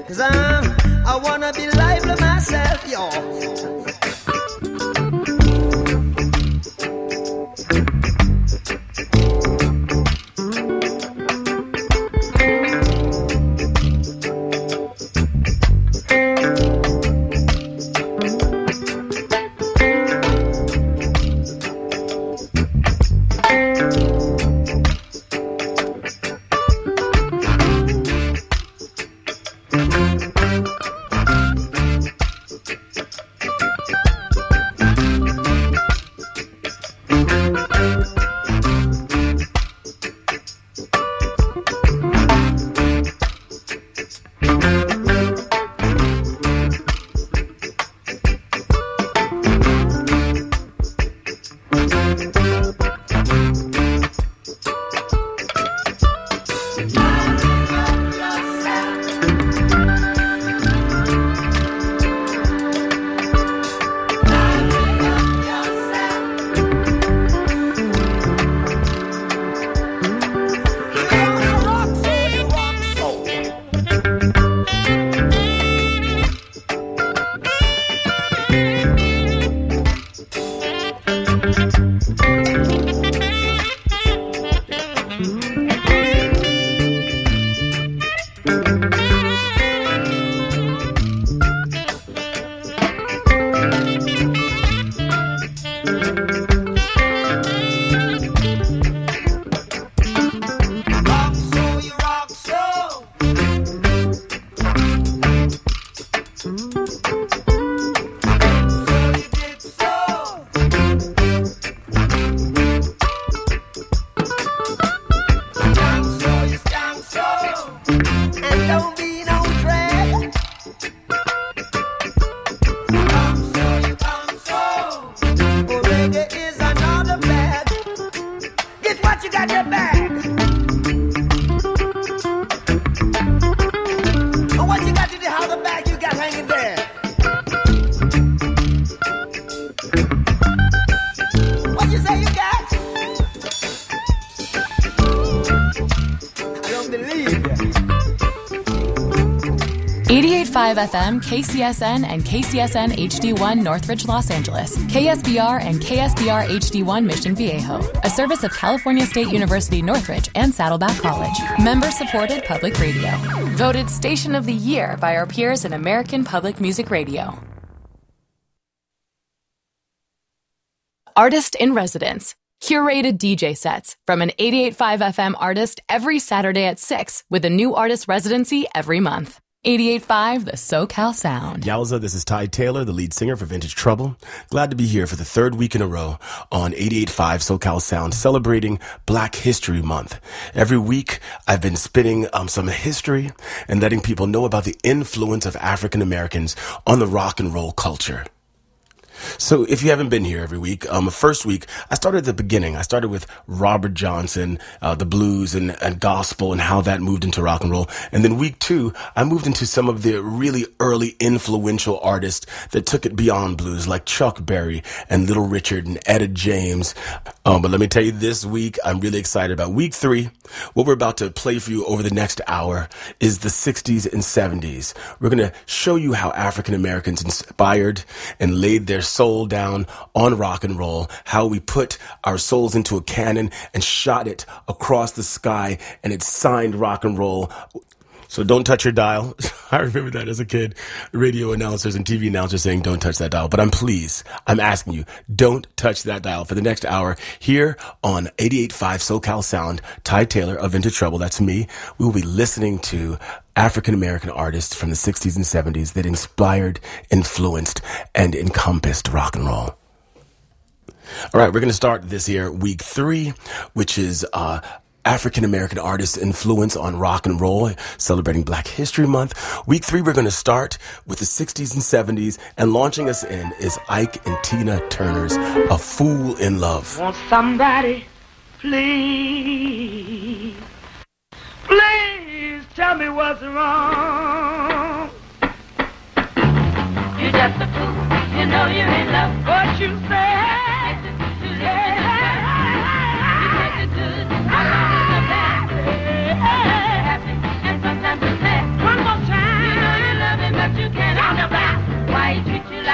'Cause I wanna be lively myself, yo. What you say you got? I don't believe you. 88.5 FM, KCSN, and KCSN HD1 Northridge, Los Angeles. KSBR and KSBR HD1 Mission Viejo. A service of California State University Northridge and Saddleback College. Member-supported public radio. Voted Station of the Year by our peers in American Public Music Radio. Artist in Residence. Curated DJ sets from an 88.5 FM artist every Saturday at 6 with a new artist residency every month. 88.5, the SoCal Sound. Yowza, this is Ty Taylor, the lead singer for Vintage Trouble. Glad to be here for the third week in a row on 88.5 SoCal Sound, celebrating Black History Month. Every week, I've been spitting some history and letting people know about the influence of African Americans on the rock and roll culture. So if you haven't been here every week, first week, I started at the beginning. I started with Robert Johnson, the blues and gospel and how that moved into rock and roll. And then week 2, I moved into some of the really early influential artists that took it beyond blues, like Chuck Berry and Little Richard and Etta James. But let me tell you, this week, I'm really excited about week 3. What we're about to play for you over the next hour is the 60s and 70s. We're going to show you how African Americans inspired and laid their soul down on rock and roll, how we put our souls into a cannon and shot it across the sky, and it signed rock and roll. So don't touch your dial. I remember that as a kid, radio announcers and TV announcers saying, don't touch that dial. But I'm asking you, don't touch that dial for the next hour here on 88.5 SoCal Sound. Ty Taylor of Vintage Trouble, that's me. We will be listening to African-American artists from the 60s and 70s that inspired, influenced, and encompassed rock and roll. All right, we're going to start this here, week 3, which is African-American artists' influence on rock and roll, celebrating Black History Month. Week 3, we're going to start with the 60s and 70s, and launching us in is Ike and Tina Turner's A Fool in Love. Won't somebody please tell me what's wrong? You're just a fool, you know you're in love. What you say? And sometimes it's sad. One more time.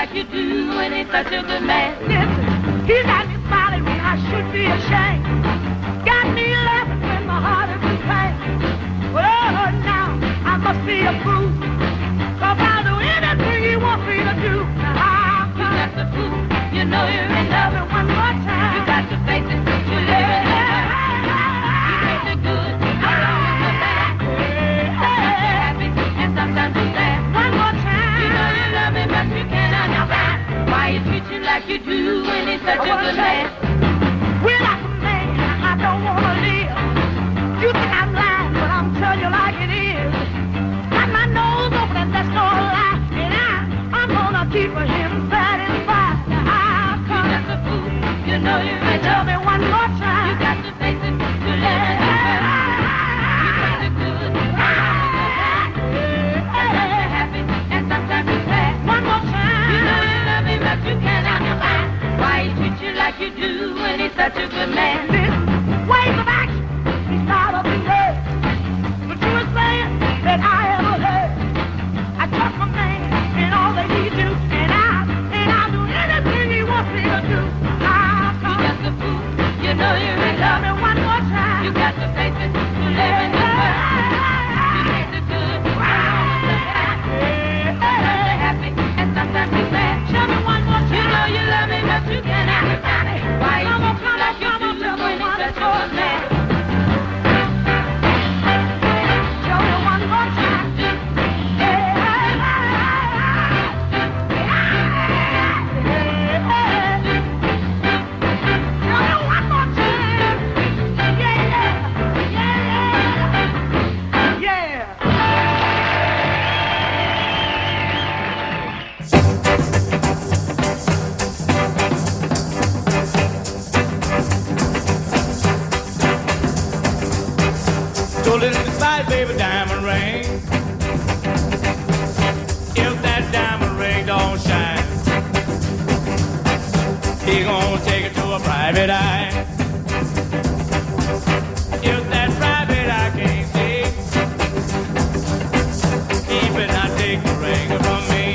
like you do when he's such a good man. Listen, he got me smiling when I should be ashamed. Got me laughing when my heart is in pain. Well, now I must be a fool, 'cause I'll do anything he wants me to do. Now, You got the fool, you know you're in love. love it one more time. You got to face it, you're living in love. You take the good along with the bad. Sometimes you're happy and sometimes you're sad. One more time. You know you love him, but you can't understand why he treats you like you do when he's such a good man. We're like a man, I don't wanna live. You think I'm lying, but I'm telling you like it is. Got my nose open and that's no lie. And I'm gonna keep him satisfied. I'll You come. got the fool, you know you're in Tell love. me one more You time. got to face it, you're living in love. You take the good along with the bad. Sometimes you're happy and sometimes you're sad. One more time. You know you love him, but you can't understand why he treats you like you do when he's such a good man. This ways of action, he started up in love. The truest thing that I ever heard. I trust my man in all that he do, and I'll do anything he wants me to do. I'll You come. got the fool, you know you're in Tell me love. one more time. You got to face it, you live in the world. You take the good along with the bad. Sometimes you're happy and sometimes you're sad. Tell me one more time. You know you love him, but you can't understand it. Why he Come on, treats you like you come on, do tell me when he's one such a more good man. Tell me one more time. Tell me one more time. Yeah. So little decide, baby, diamond ring. If that diamond ring don't shine, he gonna take it to a private eye. If that private eye can't see, he better not take the ring from me.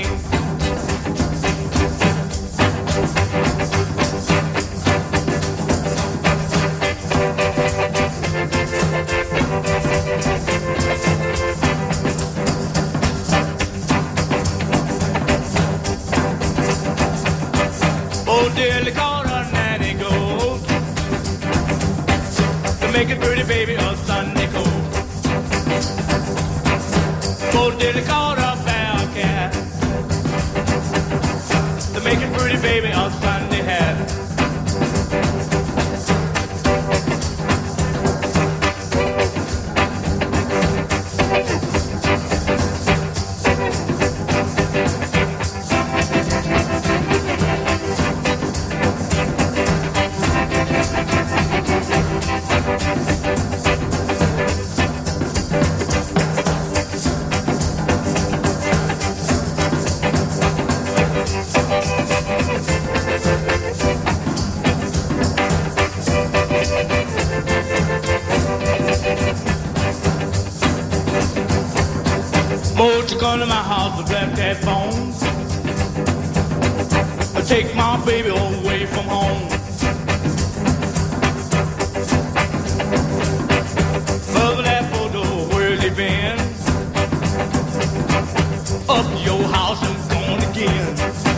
Oh, dearly called her nanny gold to make it pretty baby a Sunday coat. Oh, dearly called her bear cat to make it pretty baby a Sunday hat. Won't you come to my house with black cat bones? Take my baby away from home. Over that photo, where's he been? Up to your house and gone again.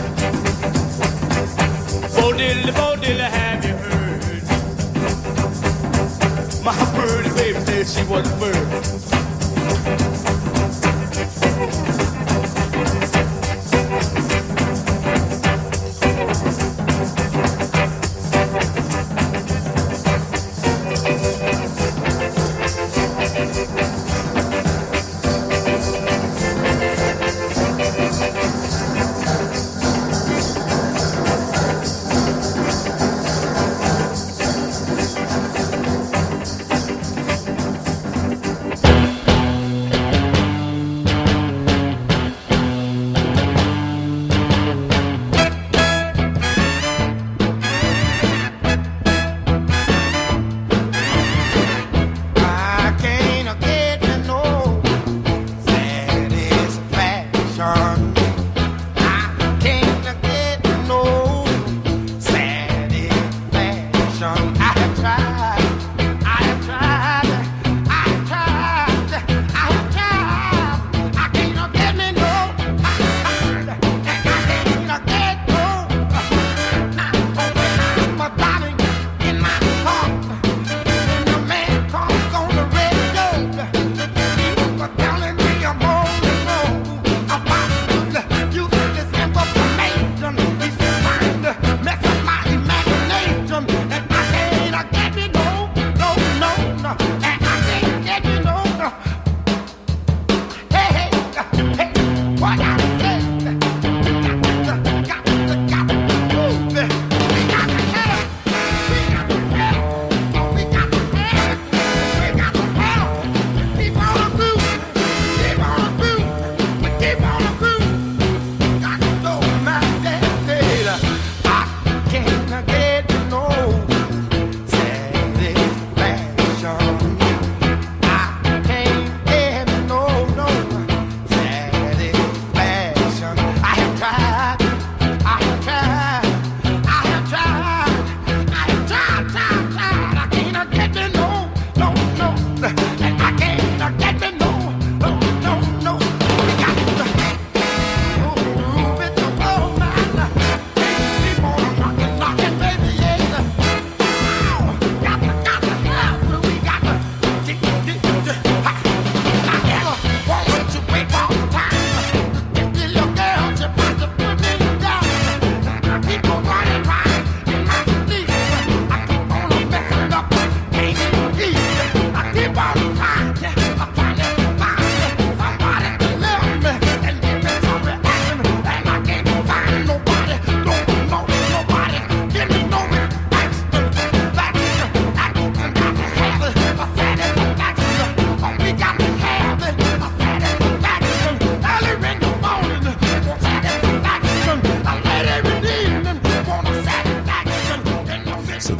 Bo diddly, have you heard? My pretty baby said she was a bird.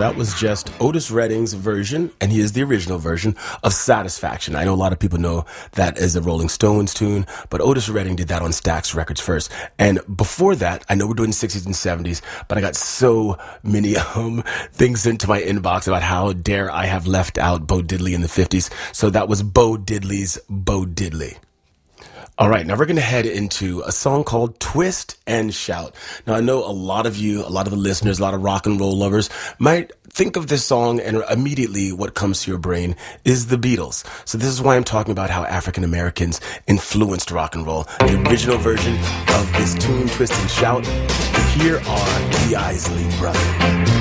that was just Otis Redding's version, and he is the original version, of Satisfaction. I know a lot of people know that as a Rolling Stones tune, but Otis Redding did that on Stax Records first. And before that, I know we're doing 60s and 70s, but I got so many things into my inbox about how dare I have left out Bo Diddley in the 50s. So that was Bo Diddley's Bo Diddley. All right, now we're going to head into a song called Twist and Shout. Now, I know a lot of you, a lot of the listeners, a lot of rock and roll lovers might think of this song and immediately what comes to your brain is the Beatles. So this is why I'm talking about how African Americans influenced rock and roll. The original version of this tune, Twist and Shout, here are the Isley Brothers.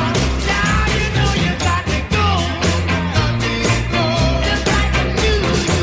Just like a new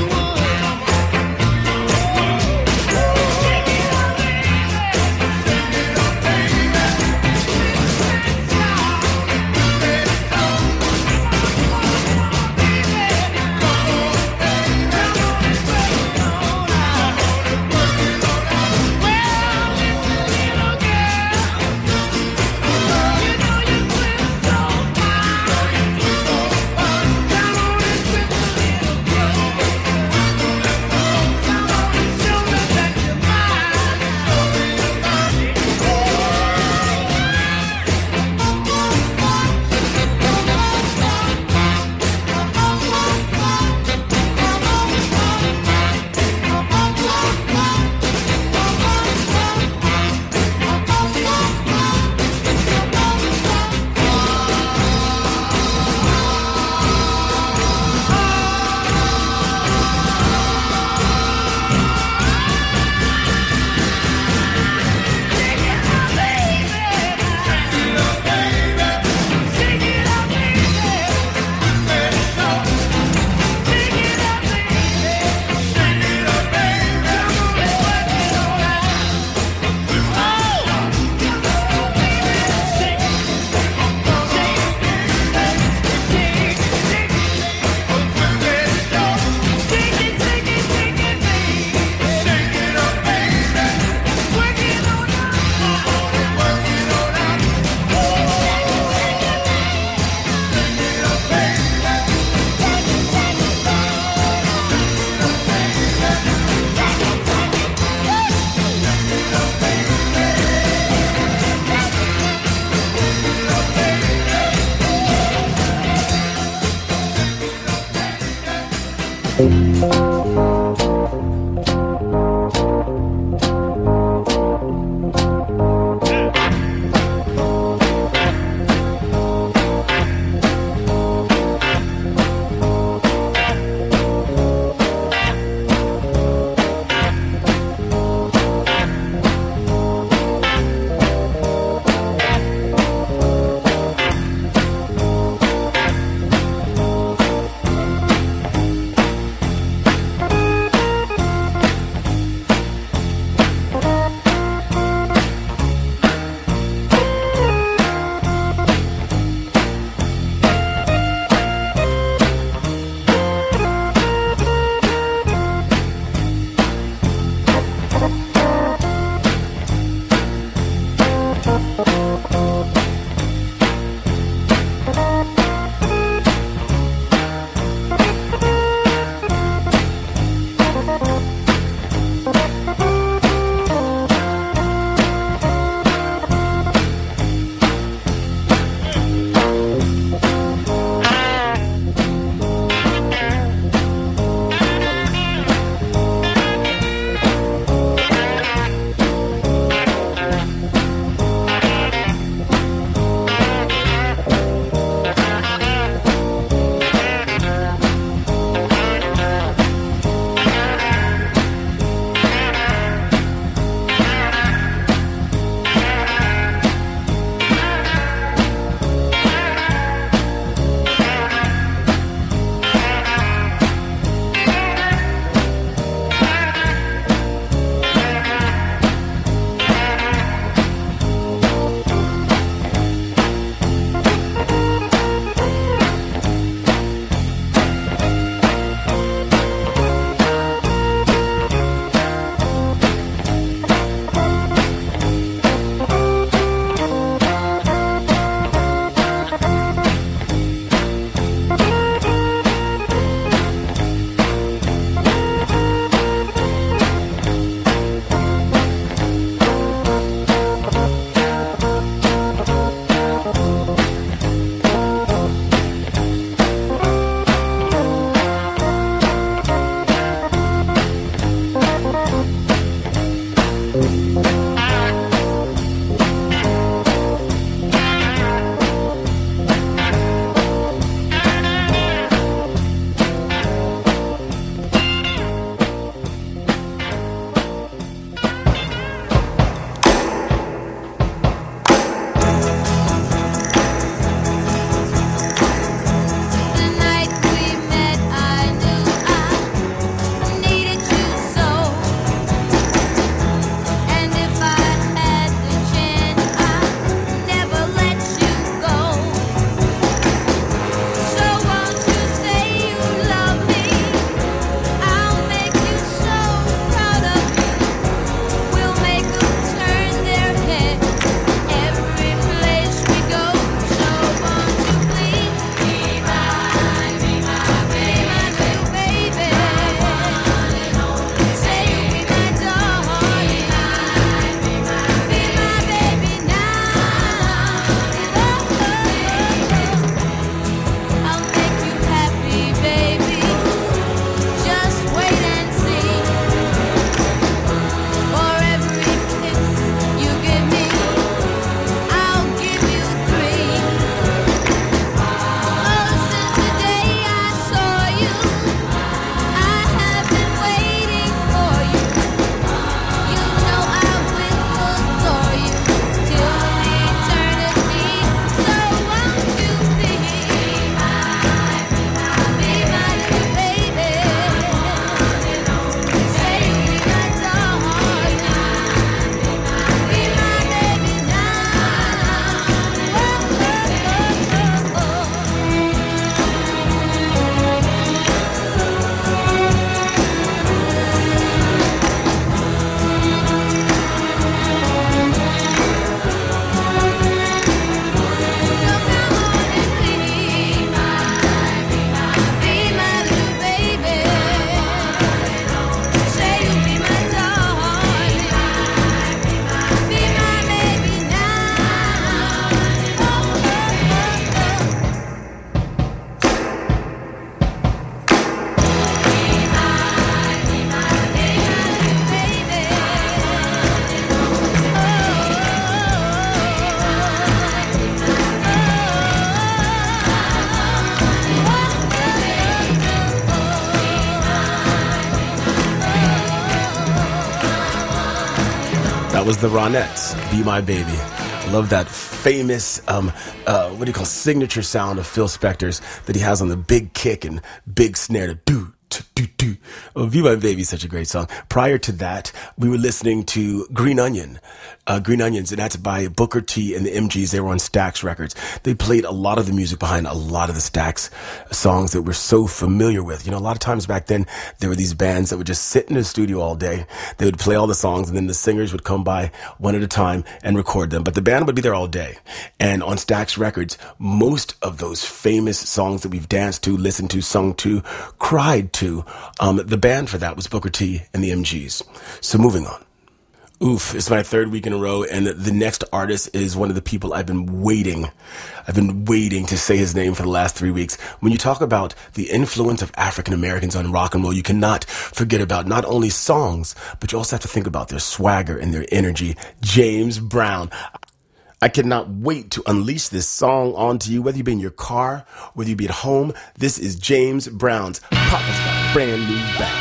was the Ronettes, Be My Baby. I love that famous, signature sound of Phil Spector's that he has on the big kick and big snare to do. Oh, Be My Baby is such a great song. Prior to that, we were listening to Green Onions, and that's by Booker T and the MGs. They were on Stax Records. They played a lot of the music behind a lot of the Stax songs that we're so familiar with. You know, a lot of times back then, there were these bands that would just sit in the studio all day. They would play all the songs, and then the singers would come by one at a time and record them. But the band would be there all day. And on Stax Records, most of those famous songs that we've danced to, listened to, sung to, cried to, the band for that was Booker T and the MGs. So moving on. Oof, it's my third week in a row, and the next artist is one of the people I've been waiting to say his name for the last 3 weeks. When you talk about the influence of African Americans on rock and roll, you cannot forget about not only songs, but you also have to think about their swagger and their energy. James Brown. I cannot wait to unleash this song onto you, whether you be in your car, whether you be at home. This is James Brown's Papa's Got a Brand New Bag.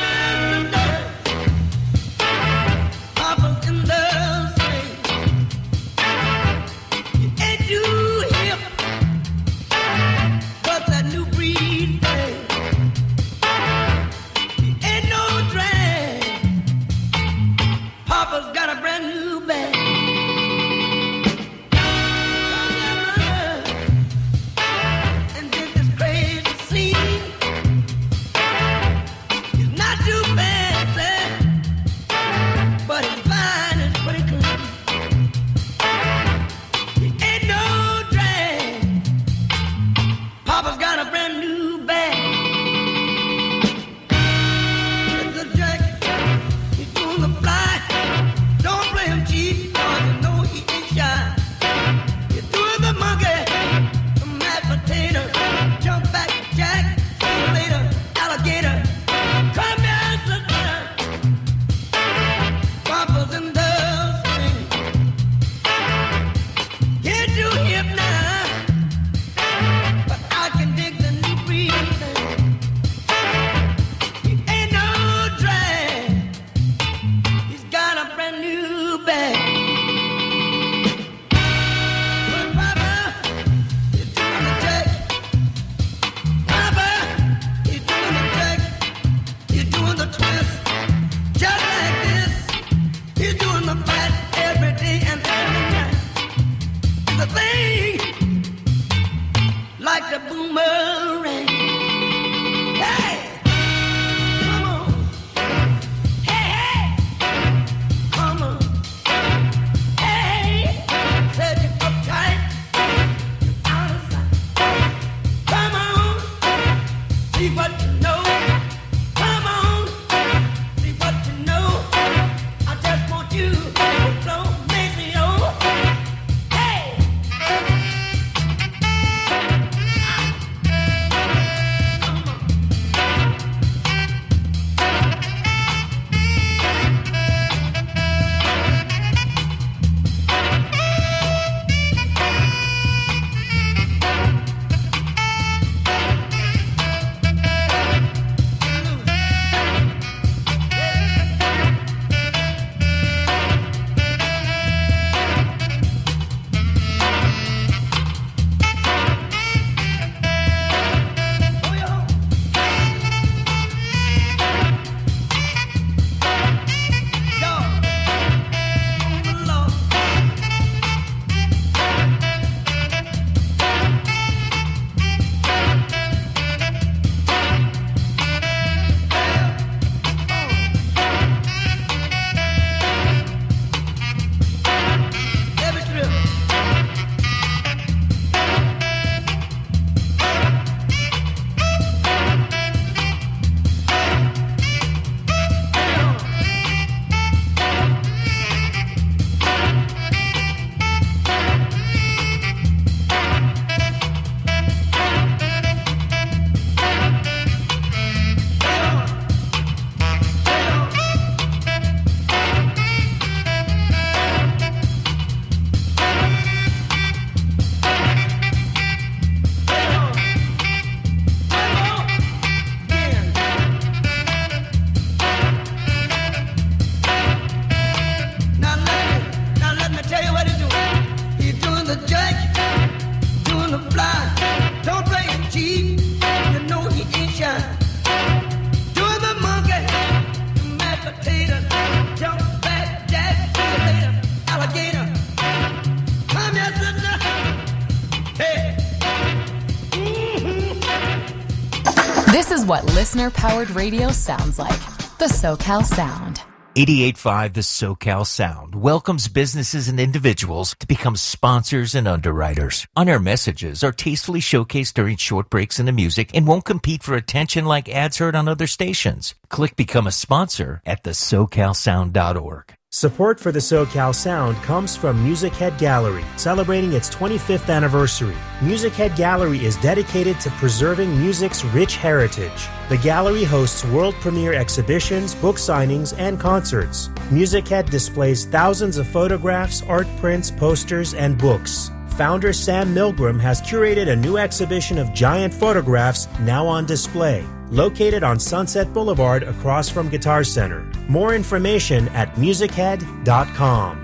This is what listener-powered radio sounds like. The SoCal Sound. 88.5 The SoCal Sound welcomes businesses and individuals to become sponsors and underwriters. On-air messages are tastefully showcased during short breaks in the music and won't compete for attention like ads heard on other stations. Click Become a Sponsor at thesocalsound.org. Support for the SoCal Sound comes from Music Head Gallery, celebrating its 25th anniversary. Music Head Gallery is dedicated to preserving music's rich heritage. The gallery hosts world premiere exhibitions, book signings, and concerts. Music Head displays thousands of photographs, art prints, posters, and books. Founder Sam Milgram has curated a new exhibition of giant photographs now on display, located on Sunset Boulevard across from Guitar Center. More information at musichead.com.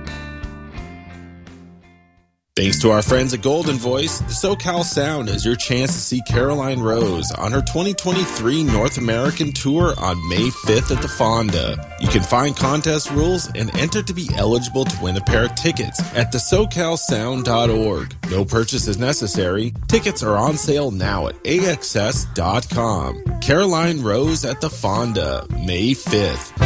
Thanks to our friends at Golden Voice, the SoCal Sound is your chance to see Caroline Rose on her 2023 North American Tour on May 5th at the Fonda. You can find contest rules and enter to be eligible to win a pair of tickets at thesocalsound.org. No purchase is necessary. Tickets are on sale now at AXS.com. Caroline Rose at the Fonda, May 5th.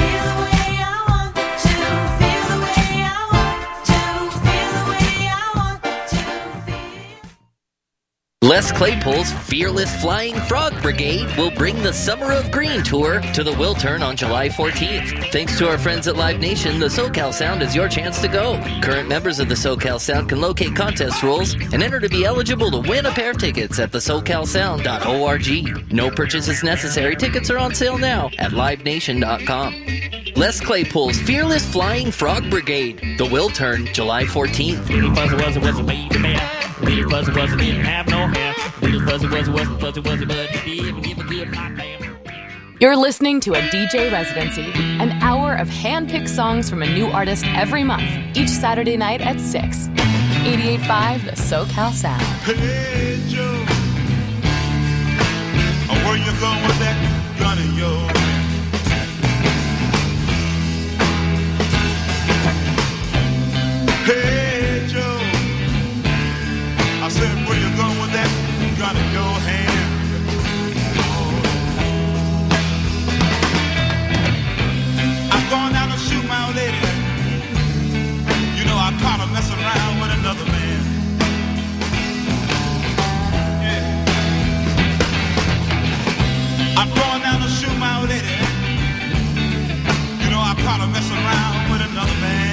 Les Claypool's Fearless Flying Frog Brigade will bring the Summer of Green tour to the Wiltern on July 14th. Thanks to our friends at Live Nation, the SoCal Sound is your chance to go. Current members of the SoCal Sound can locate contest rules and enter to be eligible to win a pair of tickets at thesocalsound.org. No purchase is necessary. Tickets are on sale now at livenation.com. Les Claypool's Fearless Flying Frog Brigade, the Wiltern, July 14th. Little fuzzy was a baby bear. Little fuzzy didn't have no hair. Little fuzzy but he didn't give a good my damn. You're listening to a DJ Residency, an hour of hand-picked songs from a new artist every month, each Saturday night at 6. 88.5 The SoCal Sound. Hey, Joe, where you going with that gun of yours? Hey, Joe, I said, where you going with that gun in your hand? I'm going down to shoot my old lady. You know, I caught her messing around with another man. Yeah. I'm going down to shoot my old lady. You know, I caught her messing around with another man.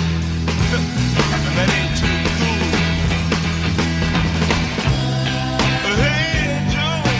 That ain't too cool. Hey, Joe,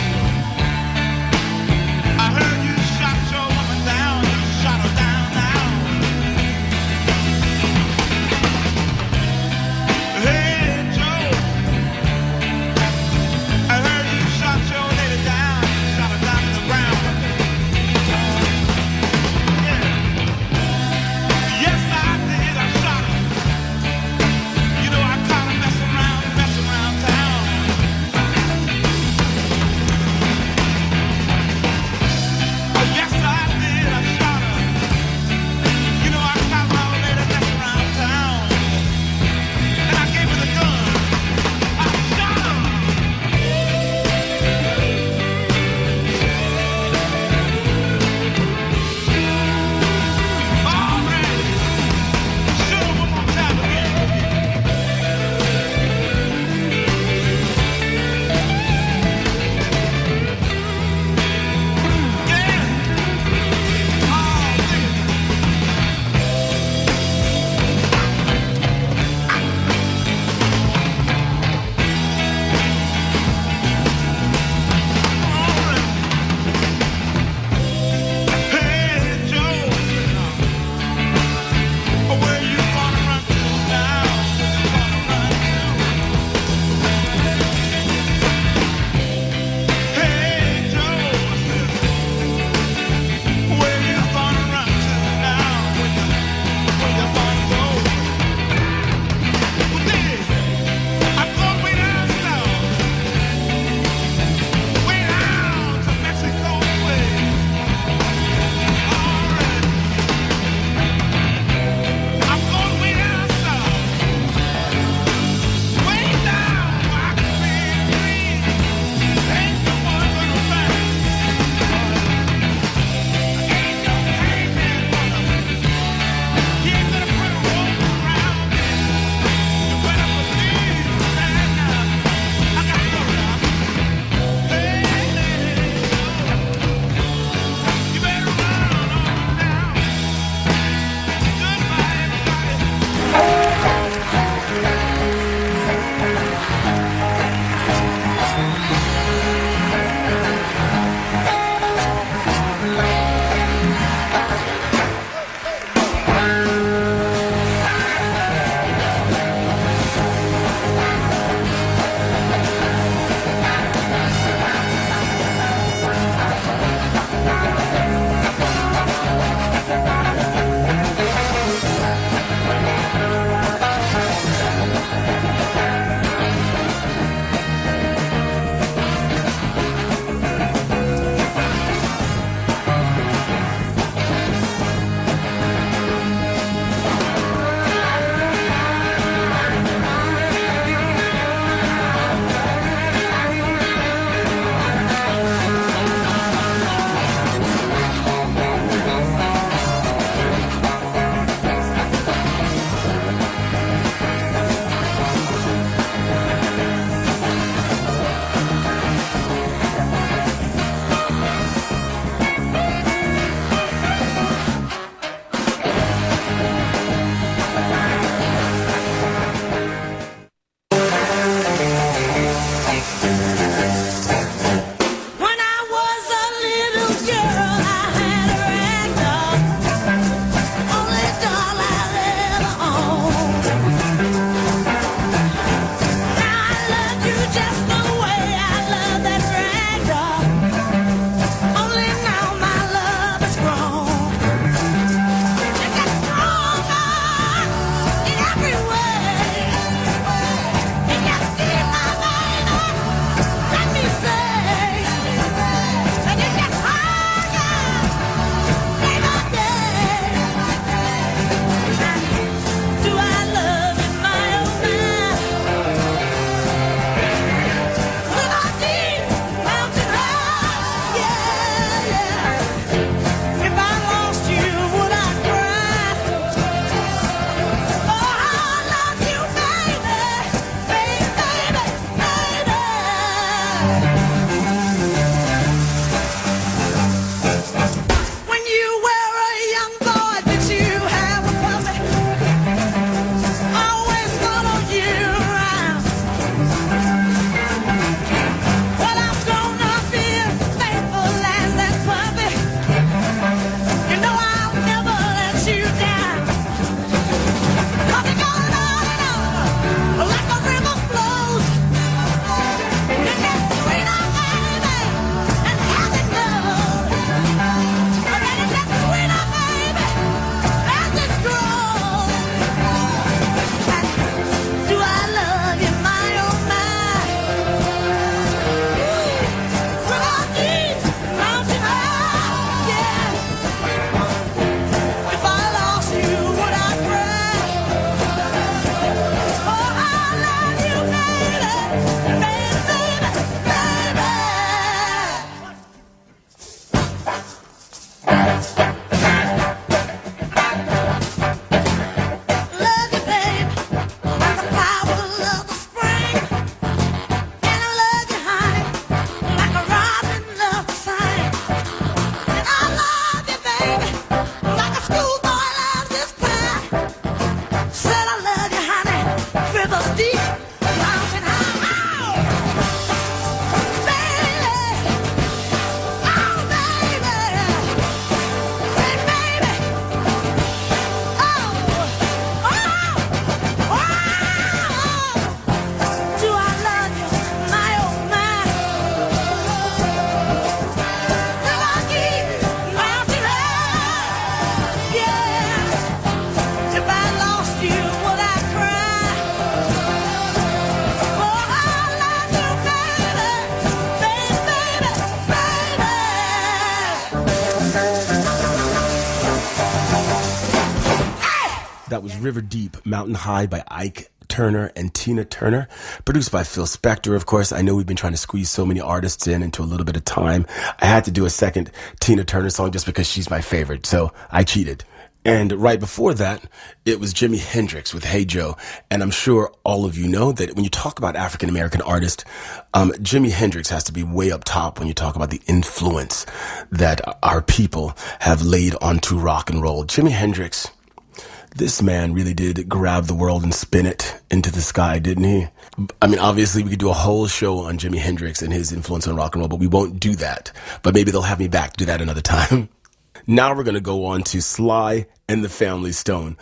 That was River Deep, Mountain High by Ike Turner and Tina Turner, produced by Phil Spector. Of course, I know we've been trying to squeeze so many artists into a little bit of time. I had to do a second Tina Turner song just because she's my favorite, so I cheated. And right before that, it was Jimi Hendrix with Hey Joe. And I'm sure all of you know that when you talk about African-American artists, Jimi Hendrix has to be way up top when you talk about the influence that our people have laid onto rock and roll. Jimi Hendrix, this man really did grab the world and spin it into the sky, didn't he? I mean, obviously, we could do a whole show on Jimi Hendrix and his influence on rock and roll, but we won't do that. But maybe they'll have me back to do that another time. Now we're going to go on to Sly and the Family Stone.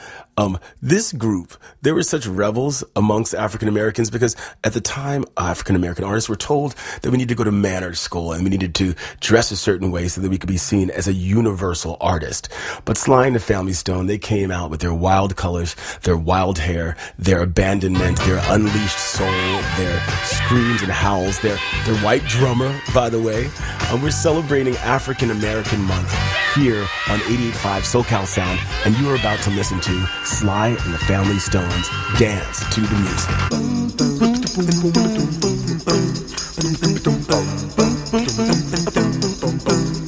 This group, they were such rebels amongst African Americans because at the time, African American artists were told that we need to go to manner school and we needed to dress a certain way so that we could be seen as a universal artist. But Sly and the Family Stone, they came out with their wild colors, their wild hair, their abandonment, their unleashed soul, their screams and howls, their white drummer, by the way. We're celebrating African American Month here on 88.5 SoCal Sound, and you are about to listen to Sly and the Family Stone's Dance to the Music.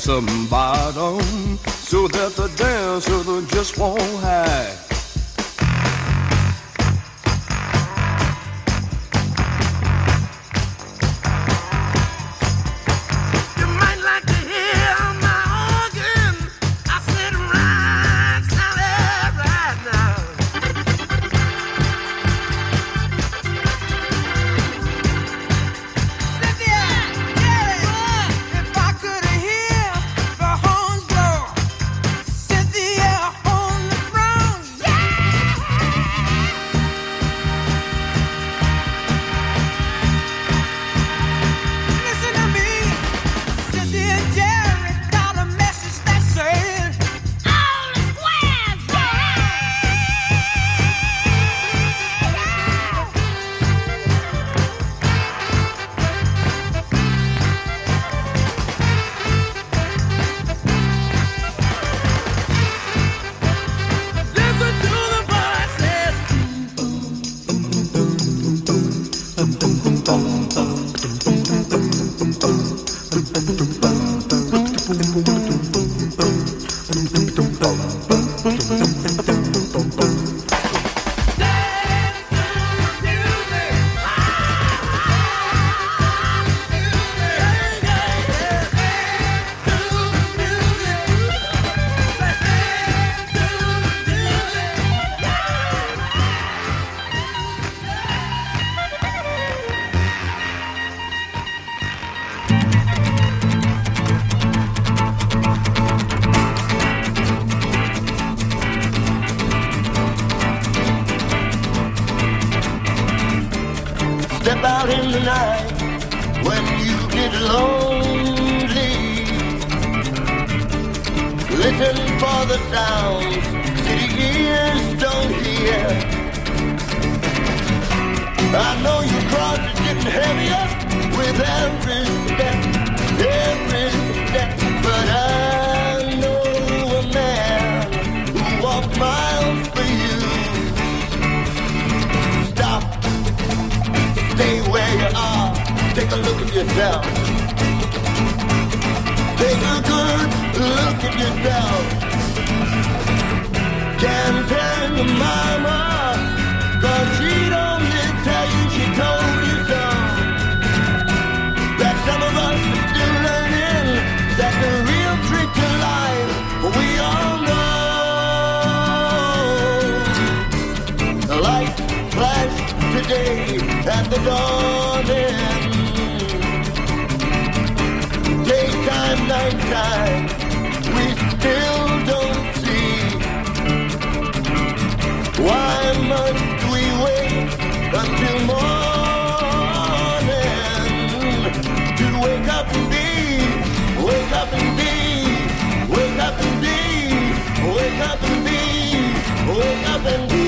some bottom so that the dancer just won't hide. Step out in the night when you get lonely. Listen for the sounds city ears don't hear. I know your cross is getting heavier with every step, but I know a man who walked miles for you. Stop. Stay where you are. Take a look at yourself. Take a good look at yourself. Can't tell your mama, 'cause she don't tell you she told you so. That some of us are still learning that the real trick to life, we all know. The light flashed today at the dawning. Daytime, nighttime, we still don't see. Why must we wait until morning to wake up and be, wake up and be, wake up and be, wake up and be, wake up and be?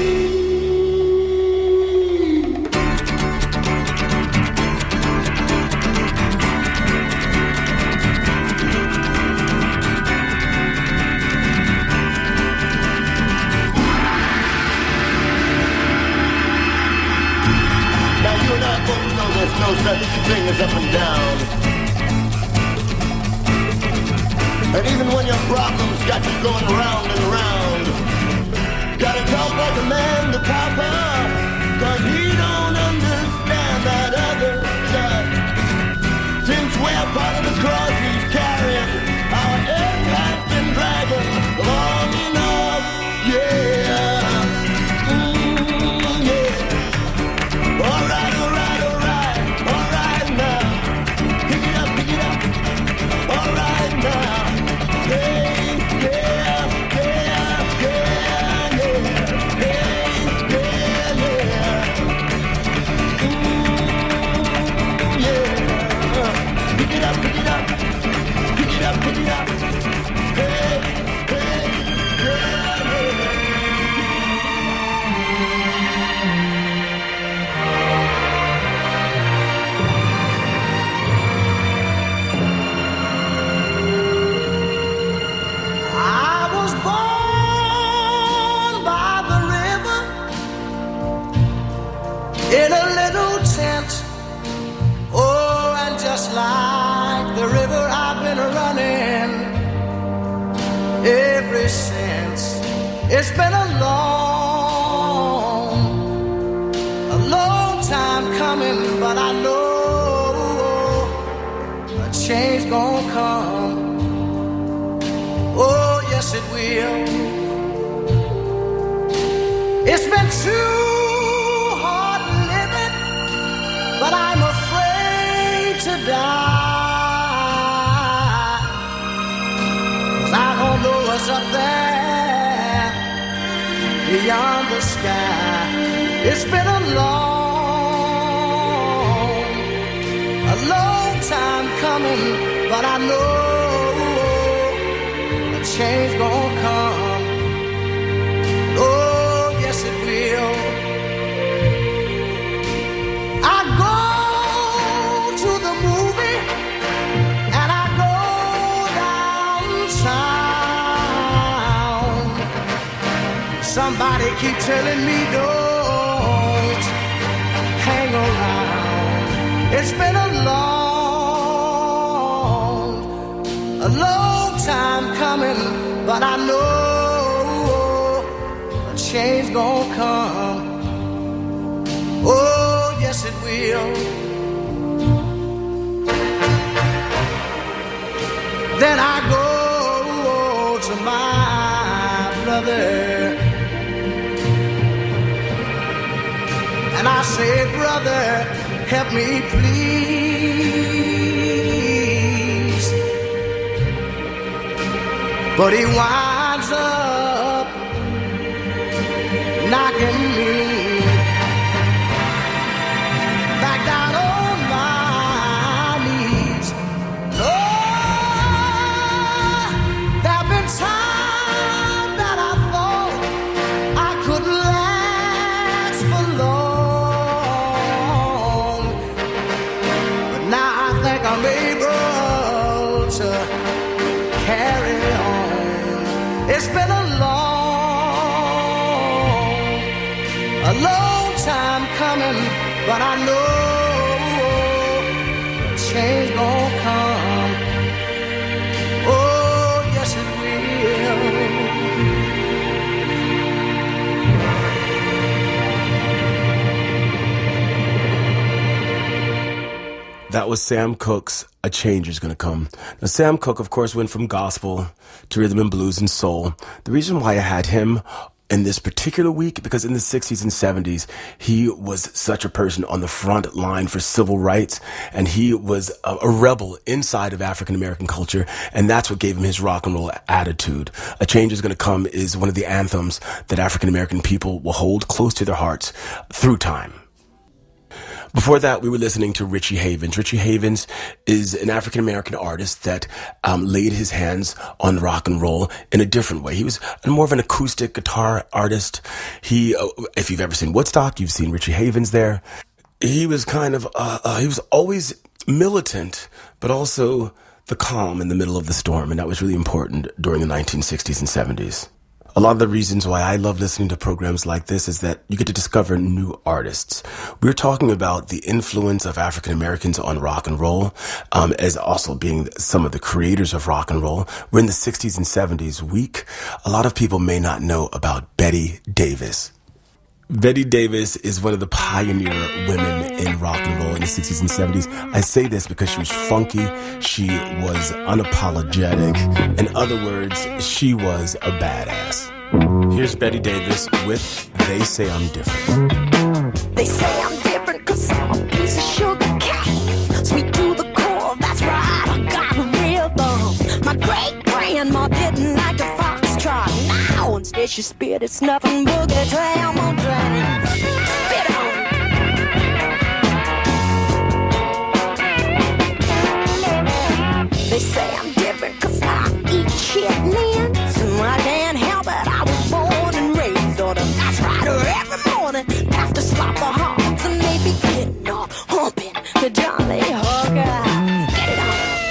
There's no such thing as up and down. And even when your problems got you going round and round, gotta talk like a man to Papa, 'cause he don't understand that other side. Since we're part of the cross he's carrying, our earth has been dragging long enough, yeah. Yeah. All right. In a little tent, oh, and just like the river I've been running. It's been a long time coming, but I know a change gonna come. Oh, yes it will. It's been too hard living, but I'm afraid to die. 'Cause I don't know what's up there beyond the sky. It's been a long time coming, but I know a change gonna come. Oh, yes it will. I go to the movie and I go downtown. Somebody keep telling me don't hang around. It's been a long time coming, but I know a change gonna come. Oh, yes it will. Then I go to my brother and I say, brother, help me please. But he winds up knocking me back down on my knees. Oh, there've been times that I thought I could last for long, but now I think I'm able to carry on. It's been a long time coming, but I know change gonna come. Oh, yes it will. That was Sam Cooke's A Change Is Gonna Come. Now, Sam Cooke, of course, went from gospel to rhythm and blues and soul. The reason why I had him in this particular week, because in the 60s and 70s, he was such a person on the front line for civil rights, and he was a rebel inside of African American culture, and that's what gave him his rock and roll attitude. A Change Is Gonna Come is one of the anthems that African American people will hold close to their hearts through time. Before that, we were listening to Richie Havens. Richie Havens is an African-American artist that laid his hands on rock and roll in a different way. He was more of an acoustic guitar artist. He, if you've ever seen Woodstock, you've seen Richie Havens there. He was kind of, he was always militant, but also the calm in the middle of the storm, and that was really important during the 1960s and 70s. A lot of the reasons why I love listening to programs like this is that you get to discover new artists. We're talking about the influence of African Americans on rock and roll, as also being some of the creators of rock and roll. We're in the 60s and 70s week. A lot of people may not know about Betty Davis. Betty Davis is one of the pioneer women in rock and roll in the 60s and 70s. I say this because she was funky, she was unapologetic. In other words, she was a badass. Here's Betty Davis with They Say I'm Different. They say I'm different 'cause I'm a piece of sugar cane. Sweet to the core, that's right, I got a real bone. My great-grandma didn't like the foxtrot. Now instead she spit, it's nothing boogie tram on train. Spit on. They say I'm different 'cause I eat chitlins. And I can't help it, I was born and raised on them. That's right, every morning after slopper hogs and maybe getting off, humping the Johnny Hooker. Get it on.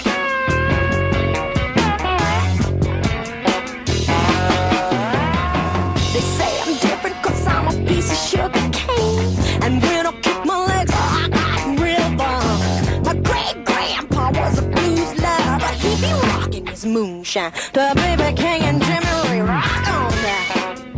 They say I'm different 'cause I'm a piece of sugar cane. And when I kick my legs, I got real fun. My great-grandpa was a blues lover, but he be rocking his moonshine to Baby King and Jimmy Lee. Rock on now.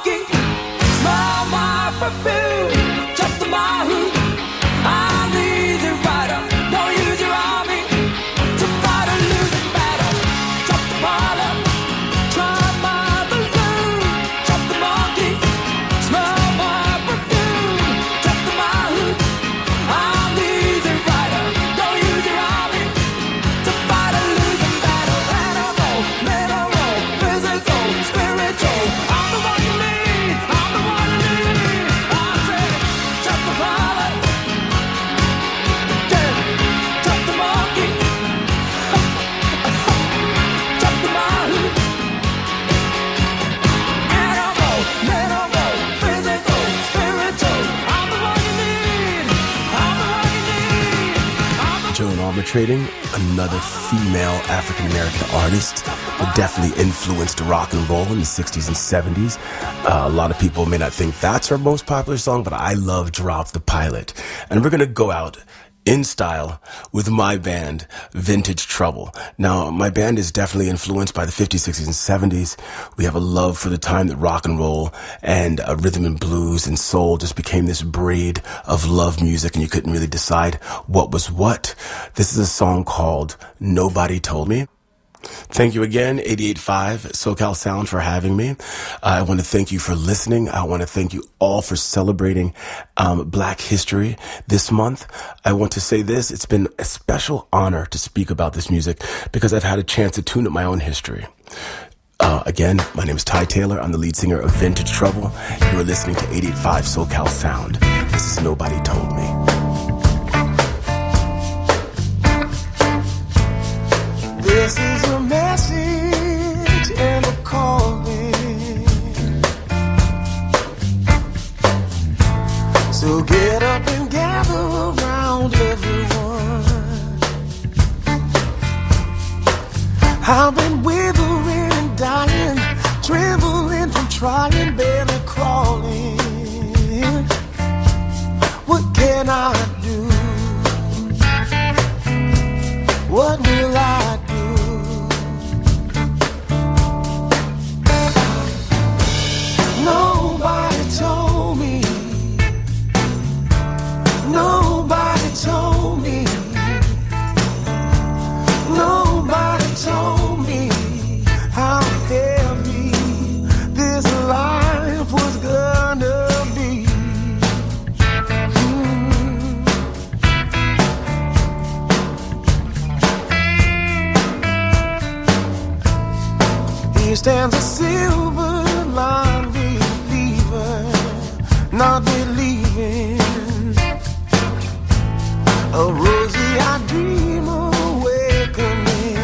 monkey, smell my perfume, jump to my hoop. I'm the easy rider, don't use your army to fight a losing battle. Jump the pilot, try my balloon, jump the monkey, smell my perfume, jump to my hoop. I'm the easy rider, don't use your army to fight a losing battle. Animal, mineral, physical, spiritual. I'm the one you need, I'm the one you need. I said, jump the pilot, yeah, jump the monkey, jump the monkey. Animal, mineral, physical, spiritual. I'm the one you need, I'm the one you need. Joan Armatrading, another female African-American artist that definitely influenced rock and roll in the 60s and 70s. A lot of people may not think that's her most popular song, but I love Drop the Pilot. And we're going to go out in style with my band, Vintage Trouble. Now, my band is definitely influenced by the 50s, 60s, and 70s. We have a love for the time that rock and roll and rhythm and blues and soul just became this braid of love music, and you couldn't really decide what was what. This is a song called Nobody Told Me. Thank you again, 88.5 SoCal Sound, for having me. I want to thank you for listening. I want to thank you all for celebrating Black History this month. I want to say this. It's been a special honor to speak about this music because I've had a chance to tune up my own history. Again, my name is Ty Taylor. I'm the lead singer of Vintage Trouble. You are listening to 88.5 SoCal Sound. This is Nobody Told Me. This is a message and a calling. So get up and gather around everyone. I've been withering and dying, trembling from trying, barely crawling. What can I do? What will I do? Nobody told me. Nobody told me. Nobody told me how heavy this life was gonna be. Here stands a silver line believer, not believing. A rosy I dream awakening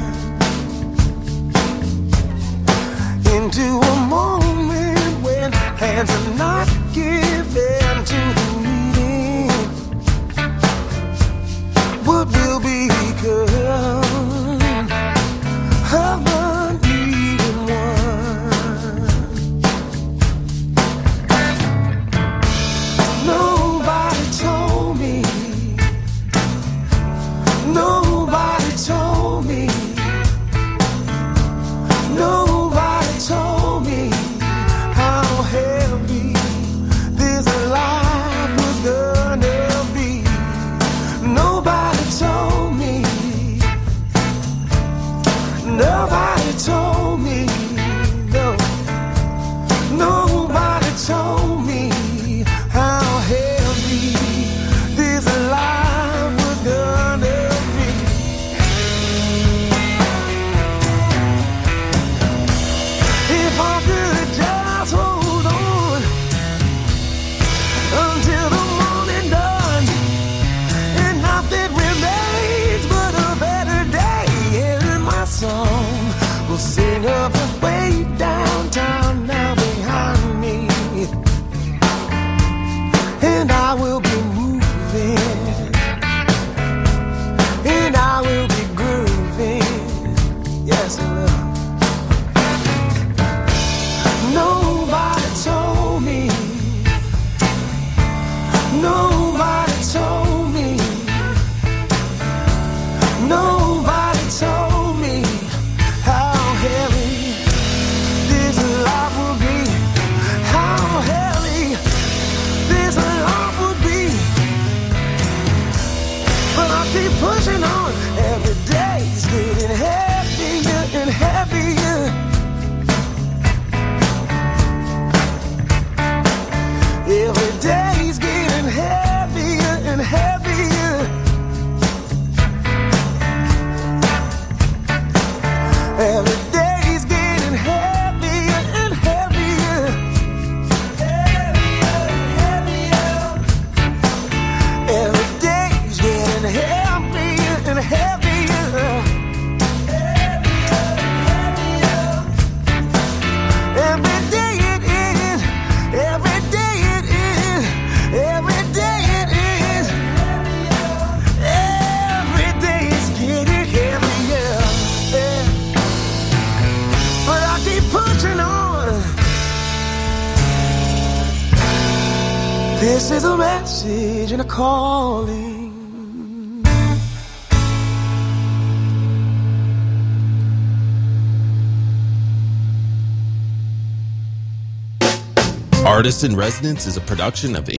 into a moment when hands are not given to the needing. What will become of the needing one? Nobody told me. and heavier and heavier. Every day it is, every day it is, every day it is. Every day it's getting heavier. Yeah. But I keep pushing on. This is a message and a calling. Artist in Residence is a production of